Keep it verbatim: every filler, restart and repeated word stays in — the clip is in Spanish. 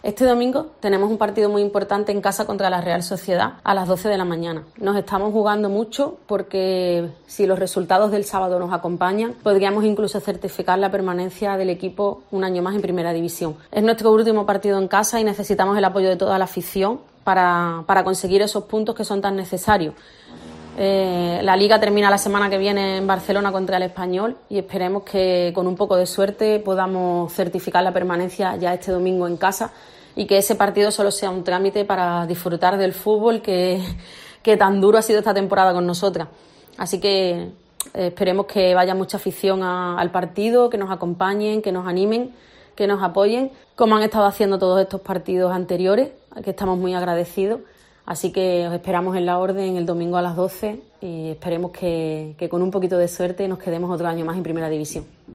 Este domingo tenemos un partido muy importante en casa contra la Real Sociedad a las doce de la mañana. Nos estamos jugando mucho porque si los resultados del sábado nos acompañan, podríamos incluso certificar la permanencia del equipo un año más en Primera División. Es nuestro último partido en casa y necesitamos el apoyo de toda la afición para, para conseguir esos puntos que son tan necesarios. Eh, la Liga termina la semana que viene en Barcelona contra el Español y esperemos que con un poco de suerte podamos certificar la permanencia ya este domingo en casa y que ese partido solo sea un trámite para disfrutar del fútbol que, que tan duro ha sido esta temporada con nosotras. Así que eh, esperemos que vaya mucha afición a, al partido, que nos acompañen, que nos animen, que nos apoyen, como han estado haciendo todos estos partidos anteriores, que estamos muy agradecidos. Así que os esperamos en la Orden el domingo a las doce y esperemos que, que con un poquito de suerte nos quedemos otro año más en Primera División.